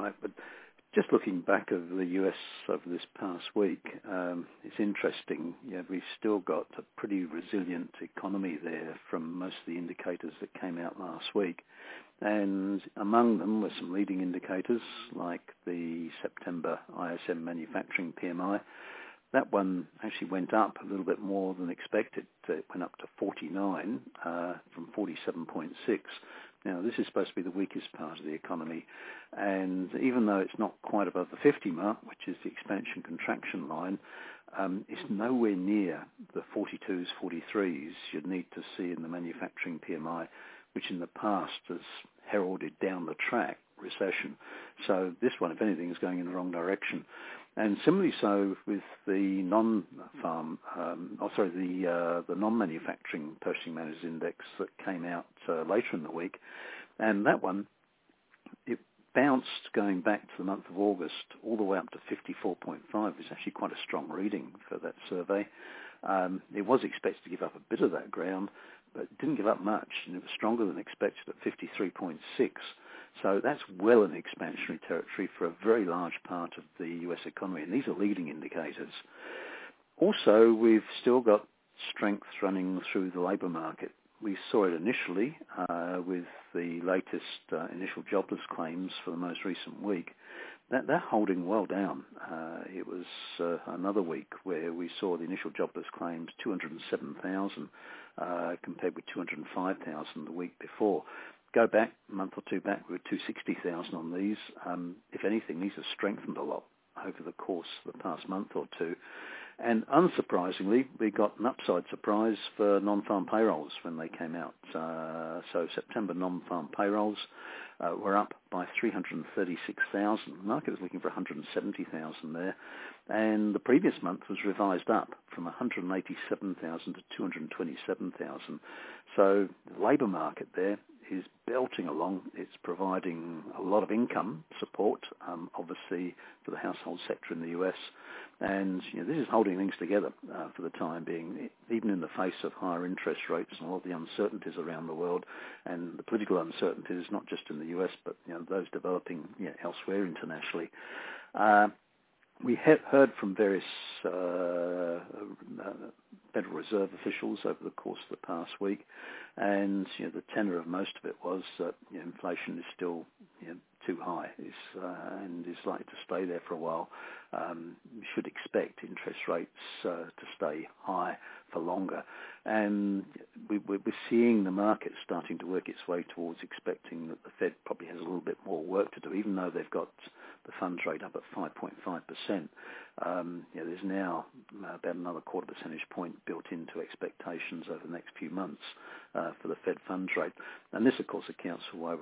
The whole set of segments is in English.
right? But just looking back over the US over this past week, it's interesting. We've still got a pretty resilient economy there from most of the indicators that came out last week. And among them were some leading indicators like the September ISM manufacturing PMI. That one actually went up a little bit more than expected. It went up to 49 from 47.6. Now, this is supposed to be the weakest part of the economy, and even though it's not quite above the 50 mark, which is the expansion-contraction line, it's nowhere near the 42s, 43s you'd need to see in the manufacturing PMI, which in the past has heralded down the track recession. So this one, if anything, is going in the wrong direction. And similarly so with the the non-manufacturing Purchasing Managers Index that came out later in the week. And that one, it bounced going back to the month of August all the way up to 54.5. It's actually quite a strong reading for that survey. It was expected to give up a bit of that ground, but it didn't give up much, and it was stronger than expected at 53.6. So that's well in expansionary territory for a very large part of the US economy, and these are leading indicators. Also, we've still got strength running through the labour market. We saw it initially with the latest initial jobless claims for the most recent week. They're holding well down. It was another week where we saw the initial jobless claims 207,000 compared with 205,000 the week before. Go back a month or two back, we were 260,000 on these. If anything, these have strengthened a lot over the course of the past month or two. And unsurprisingly, we got an upside surprise for non-farm payrolls when they came out. So September non-farm payrolls were up by 336,000. The market was looking for 170,000 there. And the previous month was revised up from 187,000 to 227,000. So the labour market there is belting along. It's providing a lot of income support, obviously, for the household sector in the US. And this is holding things together for the time being, even in the face of higher interest rates and all of the uncertainties around the world, and the political uncertainties, not just in the US, but those developing elsewhere internationally. We have heard from various Federal Reserve officials over the course of the past week, and the tenor of most of it was that inflation is still too high, and is likely to stay there for a while. We should expect interest rates to stay high for longer, and we're seeing the market starting to work its way towards expecting that the Fed probably has a little bit more work to do, even though they've got the funds rate up at 5.5%. There's now about another quarter percentage point built into expectations over the next few months for the Fed funds rate, and this, of course, accounts for why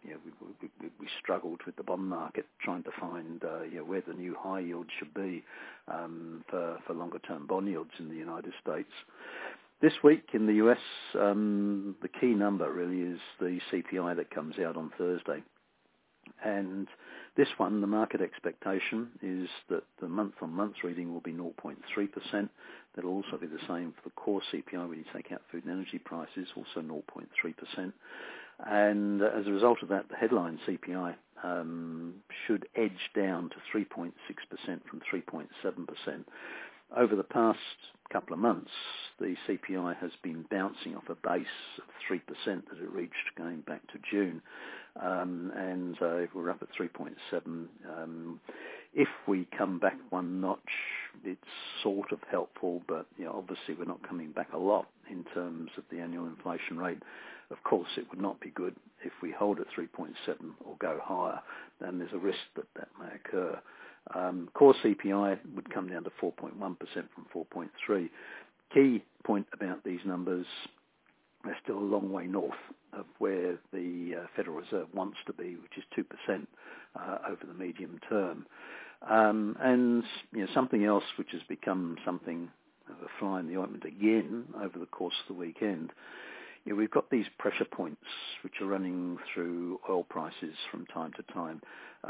we struggled with the bond market trying to find where the new high yield should be for longer-term bond yields in the United States. This week in the US, the key number really is the CPI that comes out on Thursday. And this one, the market expectation is that the month-on-month reading will be 0.3%. That'll also be the same for the core CPI when you take out food and energy prices, also 0.3%. And as a result of that, the headline CPI should edge down to 3.6% from 3.7%. Over the past couple of months, the CPI has been bouncing off a base of 3% that it reached going back to June, and we're up at 3.7. If we come back one notch, it's sort of helpful, but obviously we're not coming back a lot in terms of the annual inflation rate. Of course, it would not be good if we hold at 3.7 or go higher. Then there's a risk that may occur. Core CPI would come down to 4.1% from 4.3. Key point about these numbers, they're still a long way north of where the Federal Reserve wants to be, which is 2% over the medium term. And something else which has become something of a fly in the ointment again over the course of the weekend, we've got these pressure points which are running through oil prices from time to time.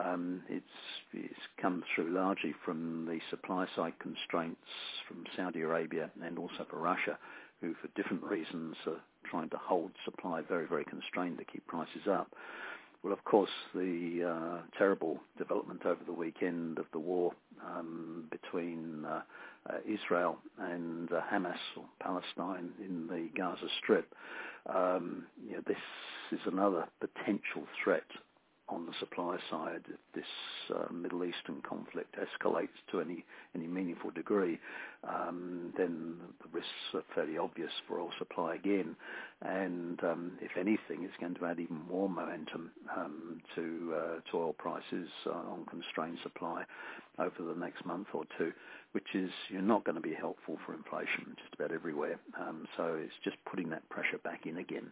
It's come through largely from the supply side constraints from Saudi Arabia and also for Russia, who for different reasons are trying to hold supply very, very constrained to keep prices up. Well, of course, the terrible development over the weekend of the war between Israel and Hamas, or Palestine, in the Gaza Strip. This is another potential threat on the supply side. If this Middle Eastern conflict escalates to any meaningful degree, then the risks are fairly obvious for oil supply again. And if anything, it's going to add even more momentum to oil prices on constrained supply over the next month or two, which is not going to be helpful for inflation just about everywhere. So it's just putting that pressure back in again.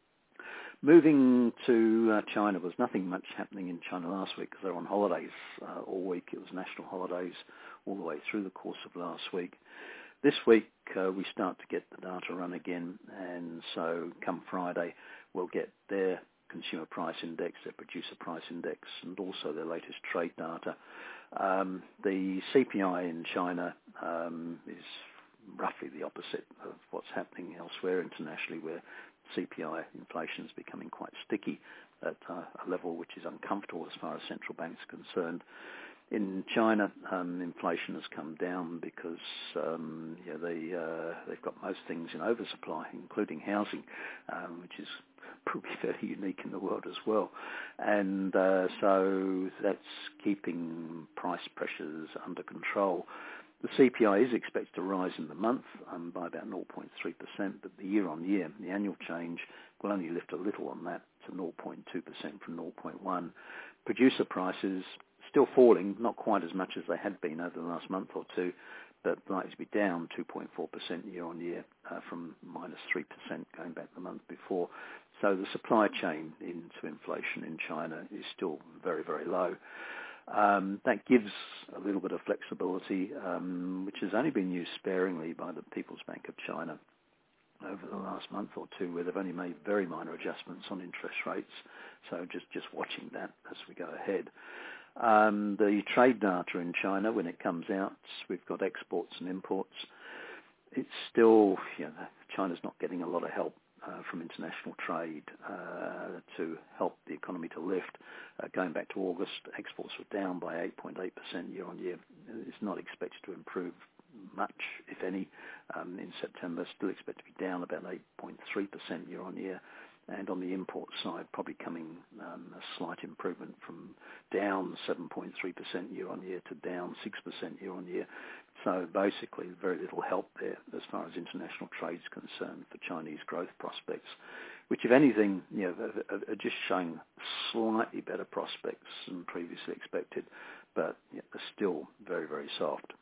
Moving to China, there was nothing much happening in China last week because they were on holidays all week. It was national holidays all the way through the course of last week. This week, we start to get the data run again, and so come Friday, we'll get their consumer price index, their producer price index, and also their latest trade data. The CPI in China is roughly the opposite of what's happening elsewhere internationally, where CPI inflation is becoming quite sticky at a level which is uncomfortable as far as central banks are concerned. In China, inflation has come down because they've got most things in oversupply, including housing, which is probably fairly unique in the world as well. And so that's keeping price pressures under control. The CPI is expected to rise in the month by about 0.3%, but the year-on-year, the annual change will only lift a little on that to 0.2% from 0.1%. Producer prices still falling, not quite as much as they had been over the last month or two, but likely to be down 2.4% year-on-year from minus 3% going back the month before. So the supply chain into inflation in China is still very, very low. That gives a little bit of flexibility, which has only been used sparingly by the People's Bank of China over the last month or two, where they've only made very minor adjustments on interest rates. So just watching that as we go ahead. The trade data in China, when it comes out, we've got exports and imports. It's still, China's not getting a lot of help from international trade to help the economy to lift. Going back to August, exports were down by 8.8% year-on-year. It's not expected to improve much, if any, in September. Still expected to be down about 8.3% year-on-year. And on the import side, probably coming a slight improvement from down 7.3% year-on-year to down 6% year-on-year. So basically, very little help there as far as international trade is concerned for Chinese growth prospects, which, if anything, are just showing slightly better prospects than previously expected, but are still very, very soft.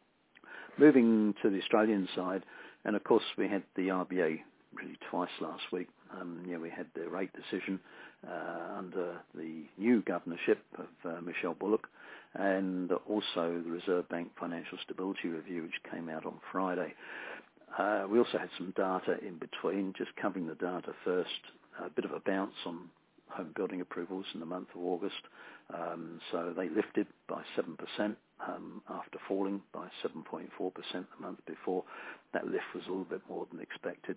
Moving to the Australian side, and of course we had the RBA really twice last week. We had the rate decision under the new governorship of Michelle Bullock, and also the Reserve Bank Financial Stability Review, which came out on Friday. We also had some data in between. Just covering the data first, a bit of a bounce on home building approvals in the month of August. So they lifted by 7% after falling by 7.4% the month before. That lift was a little bit more than expected.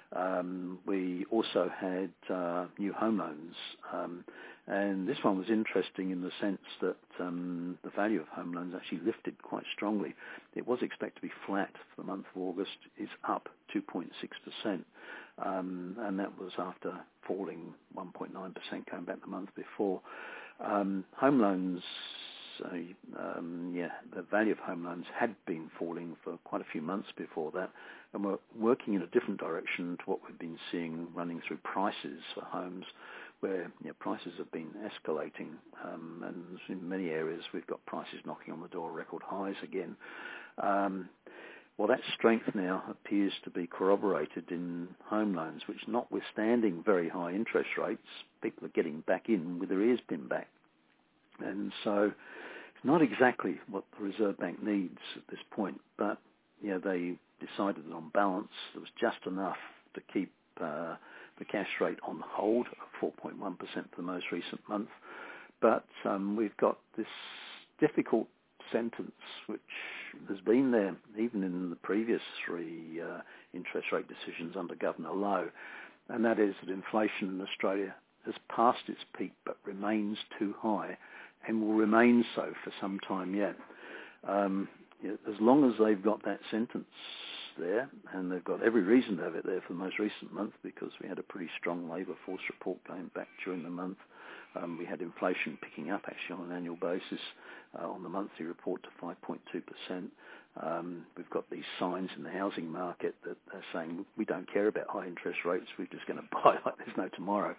We also had new home loans, and this one was interesting in the sense that the value of home loans actually lifted quite strongly. It was expected to be flat for the month of August. It's up 2.6%, and that was after falling 1.9% going back the month before. Home loans, the value of home loans had been falling for quite a few months before that, and we're working in a different direction to what we've been seeing running through prices for homes, where prices have been escalating, and in many areas we've got prices knocking on the door, record highs again. Well, that strength now appears to be corroborated in home loans, which, notwithstanding very high interest rates, people are getting back in with their ears pinned back. And so it's not exactly what the Reserve Bank needs at this point, but they decided that on balance there was just enough to keep the cash rate on hold at 4.1% for the most recent month. But we've got this difficult sentence which has been there even in the previous three interest rate decisions under Governor Lowe, and that is that inflation in Australia has passed its peak but remains too high and will remain so for some time yet. As long as they've got that sentence there, and they've got every reason to have it there for the most recent month, because we had a pretty strong labour force report going back during the month. We had inflation picking up actually on an annual basis on the monthly report to 5.2%. We've got these signs in the housing market that are saying we don't care about high interest rates, we're just going to buy like there's no tomorrow.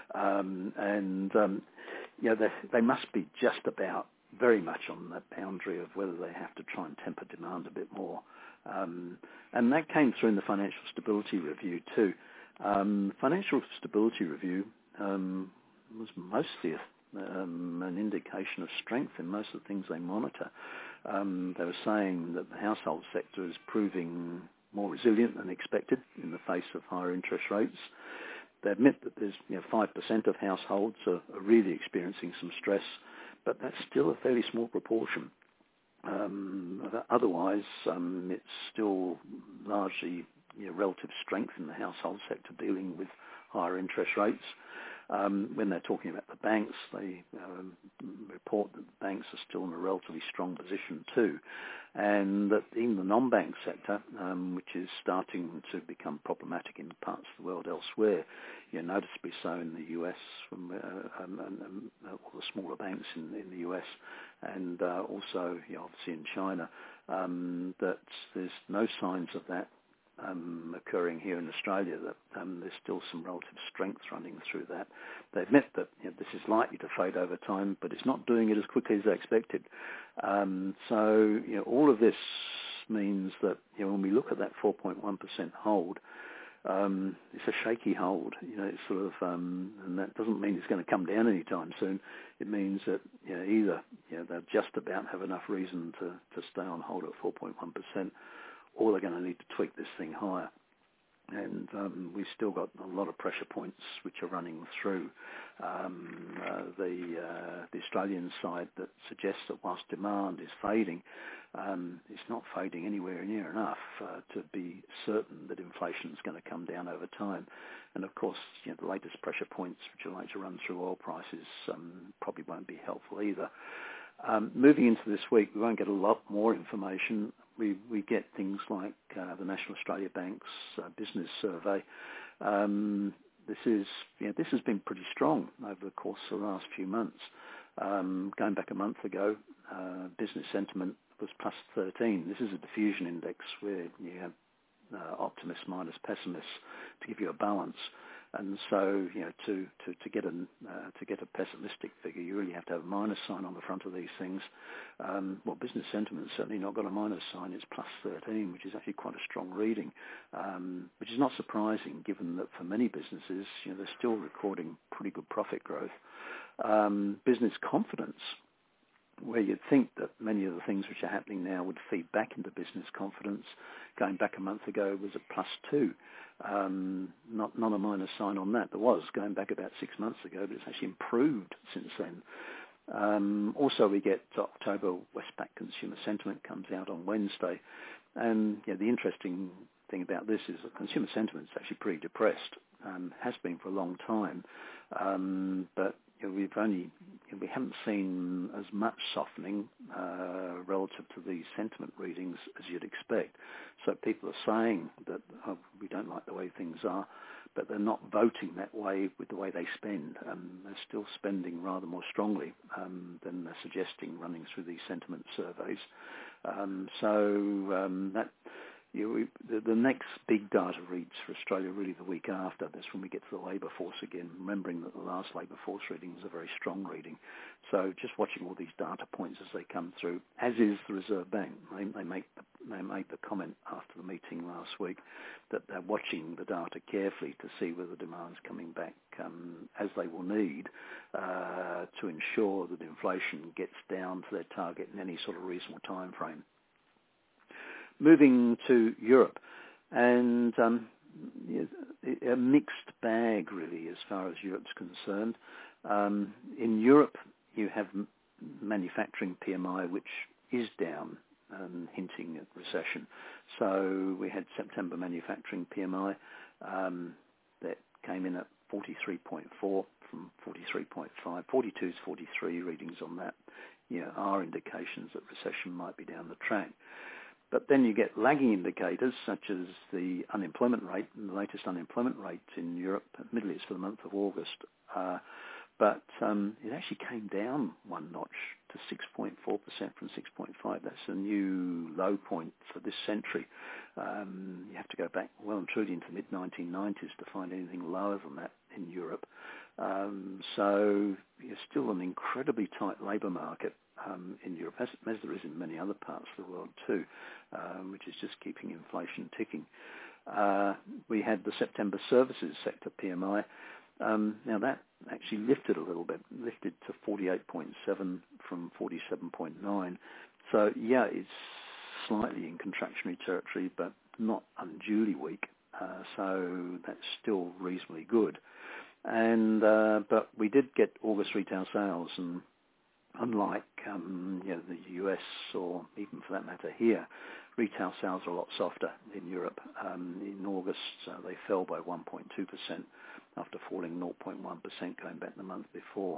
They must be just about very much on the boundary of whether they have to try and temper demand a bit more. And that came through in the Financial Stability Review too. Financial Stability Review was mostly an indication of strength in most of the things they monitor. They were saying that the household sector is proving more resilient than expected in the face of higher interest rates. They admit that there's 5% of households are really experiencing some stress, but that's still a fairly small proportion. Otherwise, it's still largely relative strength in the household sector dealing with higher interest rates. When they're talking about the banks, they report that the banks are still in a relatively strong position too, and that even the non-bank sector, which is starting to become problematic in parts of the world elsewhere, noticeably so in the US, from all the smaller banks in the US, and also obviously in China, that there's no signs of that occurring here in Australia, that there's still some relative strength running through that. They admit that this is likely to fade over time, but it's not doing it as quickly as they expected. So all of this means that when we look at that 4.1% hold, it's a shaky hold. It's sort of, and that doesn't mean it's going to come down anytime soon. It means that either they'll just about have enough reason to stay on hold at 4.1%, or they're going to need to tweak this thing higher. And we've still got a lot of pressure points which are running through the Australian side that suggests that whilst demand is fading, it's not fading anywhere near enough to be certain that inflation is going to come down over time. And of course, the latest pressure points which are likely to run through oil prices probably won't be helpful either. Moving into this week, we won't get a lot more information. We get things like the National Australia Bank's business survey. This has been pretty strong over the course of the last few months. Going back a month ago, business sentiment was plus 13. This is a diffusion index where you have optimists minus pessimists to give you a balance. And so, to get a pessimistic figure, you really have to have a minus sign on the front of these things. Business sentiment's certainly not got a minus sign. It's plus 13, which is actually quite a strong reading, which is not surprising given that for many businesses, they're still recording pretty good profit growth. Business confidence, where you'd think that many of the things which are happening now would feed back into business confidence, going back a month ago was at plus 2. Not a minus sign on that. There was going back about 6 months ago, but it's actually improved since then. Also, we get October Westpac consumer sentiment comes out on Wednesday, and the interesting thing about this is that consumer sentiment is actually pretty depressed, has been for a long time, but we haven't seen as much softening relative to these sentiment readings as you'd expect. So people are saying that we don't like the way things are, but they're not voting that way with the way they spend. They're still spending rather more strongly than they're suggesting running through these sentiment surveys. That the next big data reads for Australia really the week after. That's when we get to the labour force again, remembering that the last labour force reading was a very strong reading. So just watching all these data points as they come through, as is the Reserve Bank. They made the comment after the meeting last week that they're watching the data carefully to see whether demand's coming back as they will need to ensure that inflation gets down to their target in any sort of reasonable time frame. Moving to Europe, and a mixed bag really as far as Europe's concerned. In Europe, you have manufacturing PMI, which is down, hinting at recession. So we had September manufacturing PMI that came in at 43.4 from from 43.5, 42 to 43 readings on that, are indications that recession might be down the track. But then you get lagging indicators such as the unemployment rate, and the latest unemployment rate in Europe, admittedly it's for the month of August, but it actually came down one notch to 6.4% from 6.5. That's a new low point for this century. You have to go back well and truly into the mid-1990s to find anything lower than that in Europe. So you're still an incredibly tight labour market in Europe, as there is in many other parts of the world too, which is just keeping inflation ticking. We had the September services sector PMI. Now that actually lifted a little bit, lifted to 48.7 from 47.9. So yeah, it's slightly in contractionary territory, but not unduly weak. So that's still reasonably good. And but we did get August retail sales, and unlike the US or even for that matter here, retail sales are a lot softer in Europe. In August, they fell by 1.2% after falling 0.1% going back the month before.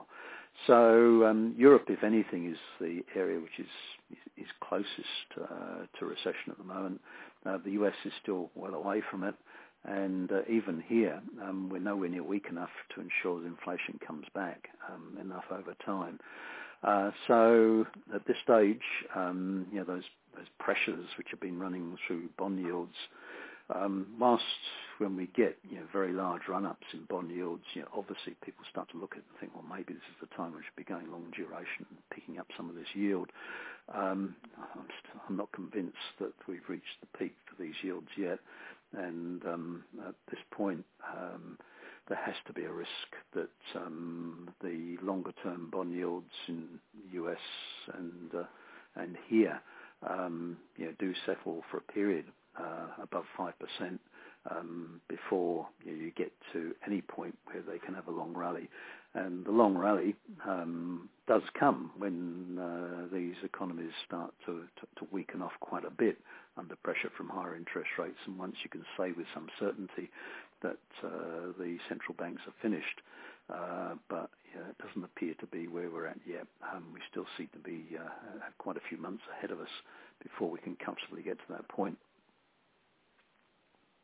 So Europe, if anything, is the area which is closest to recession at the moment. The US is still well away from it. And even here, we're nowhere near weak enough to ensure that inflation comes back enough over time. So at this stage, those pressures which have been running through bond yields, whilst when we get very large run-ups in bond yields, obviously people start to look at it and think, well, maybe this is the time we should be going long duration and picking up some of this yield. I'm not convinced that we've reached the peak for these yields yet. And at this point, there has to be a risk that the longer-term bond yields in the US and here, do settle for a period above 5% before you get to any point where they can have a long rally. And the long rally does come when these economies start to weaken off quite a bit under pressure from higher interest rates. And once you can say with some certainty that the central banks are finished, but it doesn't appear to be where we're at yet. We still seem to be quite a few months ahead of us before we can comfortably get to that point.